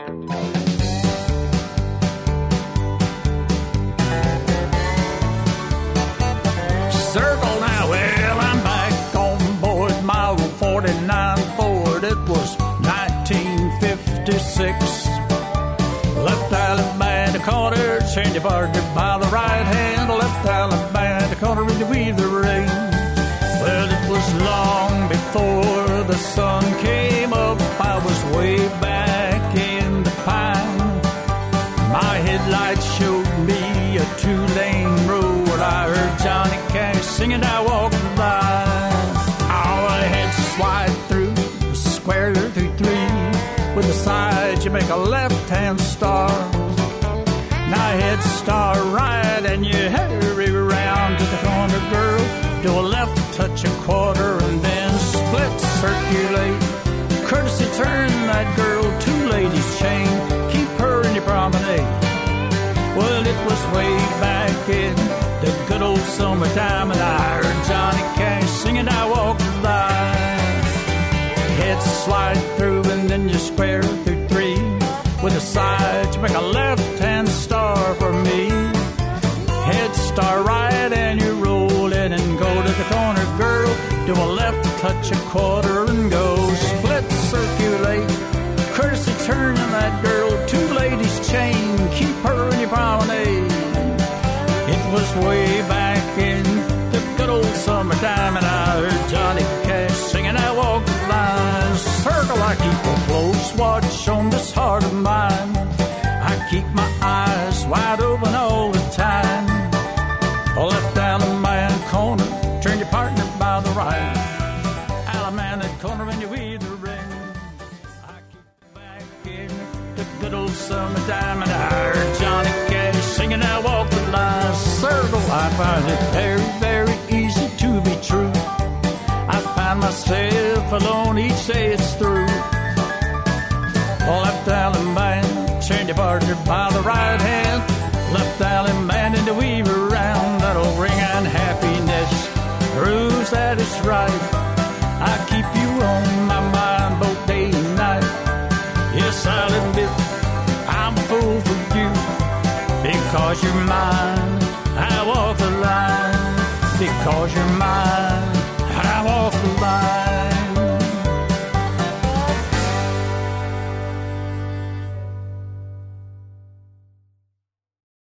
Circle now, well, I'm back on board my old 49 Ford. It was 1956. Left Alabama corner, changed partner by the right hand. Left Alabama corner in the weather rain. Well, it was long before the sun came up. I was way back in the pine. My headlights showed me a two-lane road. I heard Johnny Cash singing, I walked the line. I had slide through the square 33. With the side, you make a left-hand star. Now head star right, and you hurry around to the corner, girl. Do a left, touch a quarter, and then split, circulate. Courtesy turn that girl, two ladies chain. Keep her in your promenade. Well, it was way back in the good old summertime, and I heard Johnny Cash singing, I walked the line. Head slide through, and then you square through three. With a side, you make a left-hand star for me. Head star right, and you roll in and go to the corner, girl. Do a left, touch a quarter, and go split, circulate. Courtesy turn that girl, two ladies chain. Keep her in your promenade. It was way back in the good old summertime, and I heard Johnny Cash singing, I walked the line. Circle, I keep a close watch on this heart of mine. I keep my eyes wide open all the time. Left Alabama corner, turn your partner by the right. Alabama corner in your weather ring. I keep back in the good old summertime, and I heard Johnny Cash singing, I walk the line. Circle, I find it very, very easy to be true. I find myself alone each day it's through. Left Alabama, change your partner by the right hand. Left Alabama in the weaver round. That'll ring and happiness proves that it's right. I keep you on my mind both day and night. Yes, I'll admit I'm a fool for you. Because you're mine, I walk the line. Because you're mine, I walk the line.